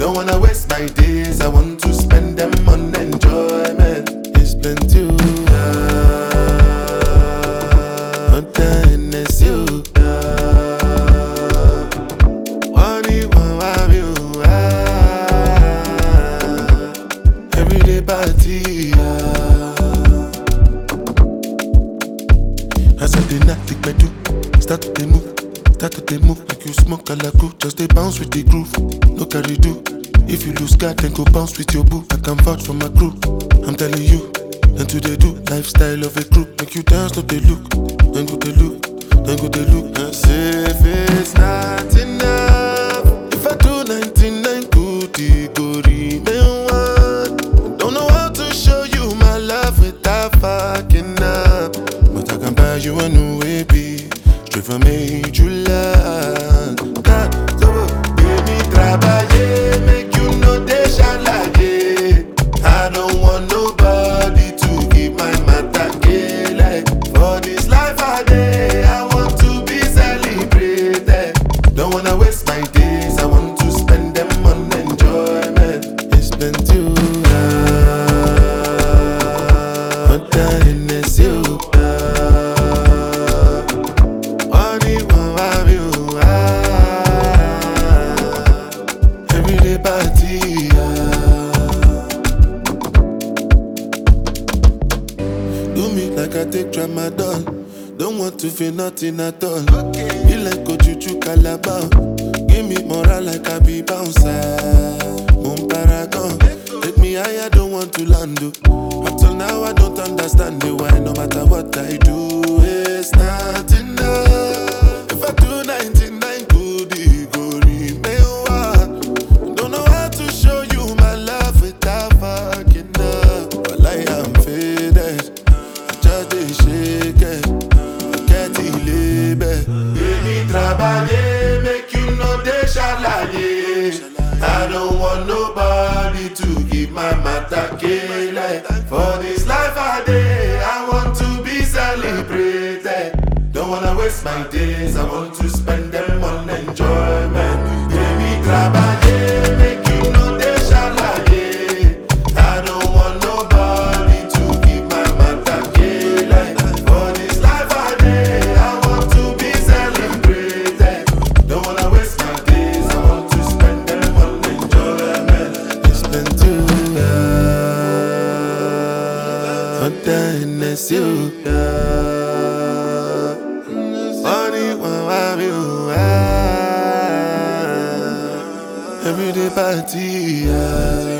Don't wanna waste my days, I want to spend them on enjoyment. It's plenty, but then it's you. Everyday party, as I did not think I do. Start to move like you smoke a la crew. Just they bounce with the groove, no carry do. If you lose God, then go bounce with your boo. I can vouch for my crew, I'm telling you. And to they do, lifestyle of a crew. Make you dance, no they look, then go they look, then go they look. And say if it's not enough, if I do 99 good, it go remain one. Don't know how to show you my love without fucking up, but I can buy you a new baby, straight from July. God, so baby, trabaye, make you know they shall like it. I don't want nobody to give my matter like. For this life I day, I want to be celebrated. Don't wanna waste my days, I want to spend them on enjoyment. It's been too but then it's you. Everyday party, do me like I take tramadol. Don't want to feel nothing at all. Be like Ojuju Calabar. Give me moral like I be bouncer. Moon paragon. Take me higher, don't want to land. Up till now I don't understand the why. No matter what I do, it's not enough. If I do 99 good, it go remain one. Don't know how to show you my love without fucking up. But like I'm faded, I just dey shake it. I get it label. Baby, trabaye, make you know they shall lie. I don't want nobody to give my matter like. For this life I day, I want to be celebrated. Don't wanna waste my days, I want to spend them on enjoyment. Baby, trabaye, make you know they shall lie. I don't want nobody to give my matter like. For this life I day, I want to be celebrated. Don't wanna waste my days, I want to spend them on enjoyment. It's been too but then it's you. Everyday party,